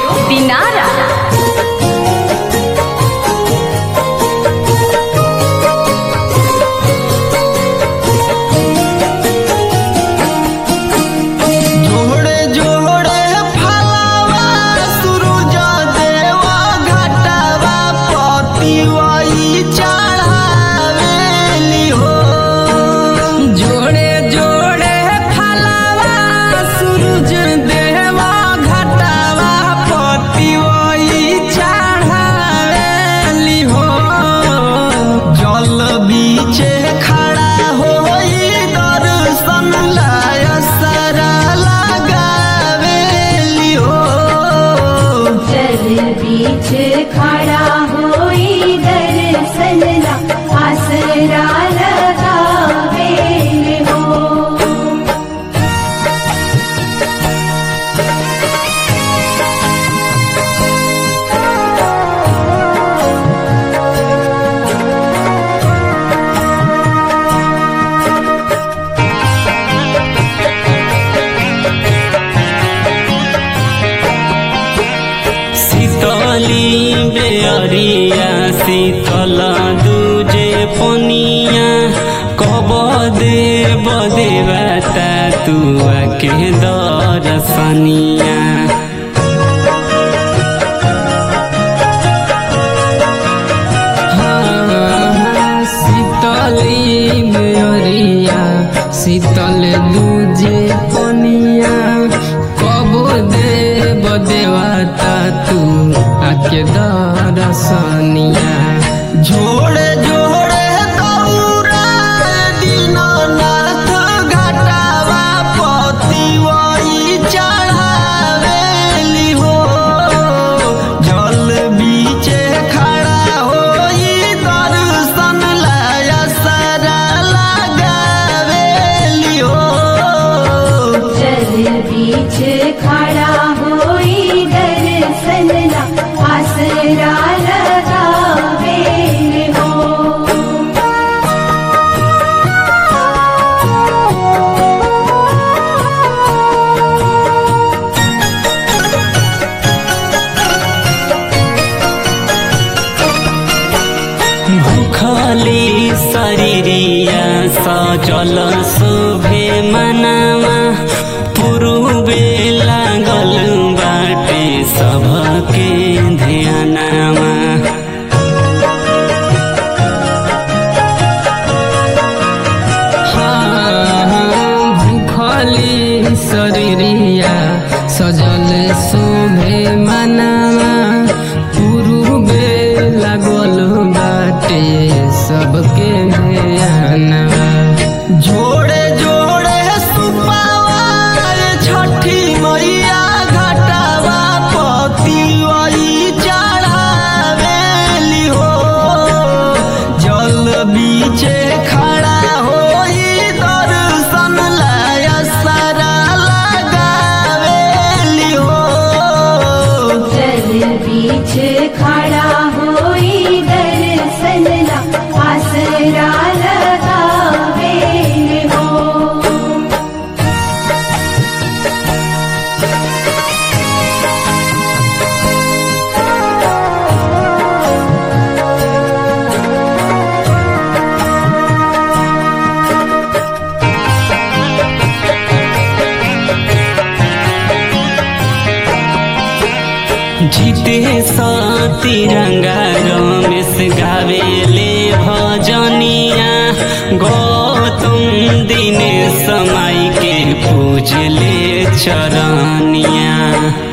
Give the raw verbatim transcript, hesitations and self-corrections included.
दिनारा। खड़ा होई दर्शन ला आसरा लगावे हो। बेअरिया शीतल दूजे पनिया कब देव देवता तू आके दर्शनिया। हाँ शीतली बेअरिया शीतल दूजे पनिया कब देव देवता तू आके दर्शनिया। जोड़े जोड़े दौरा दीनानाथ घाटावा पति वही चढ़ावेली हो। जल बीचे खड़ा होई दर्शन लाया सारा लगावेली हो। जल बीचे खड़ा होई दर्शन ला आसरा लगावे हो। भूखली शरीरिया सजल शोभे मनवा पूर्वे लागल बाटे सबके ध्यानमा। भूखली शरीरिया सजल शोभे मनवा पूर्वे लागल बाटे सबके ध्यानमा। जोड़े जोड़े सुपावा छठी मैया घाटावा पति वही चढ़ावेली हो। जल बीचे खड़ा होई दर्शन लाया सारा लगावेली हो। जल बीचे खड़ा होई दर्शन ला आसरा लगावे हो। जीते सा तिरंगा रमेश गावेले भजनिया गौतम दिनेश माई के पूजले चरनिया।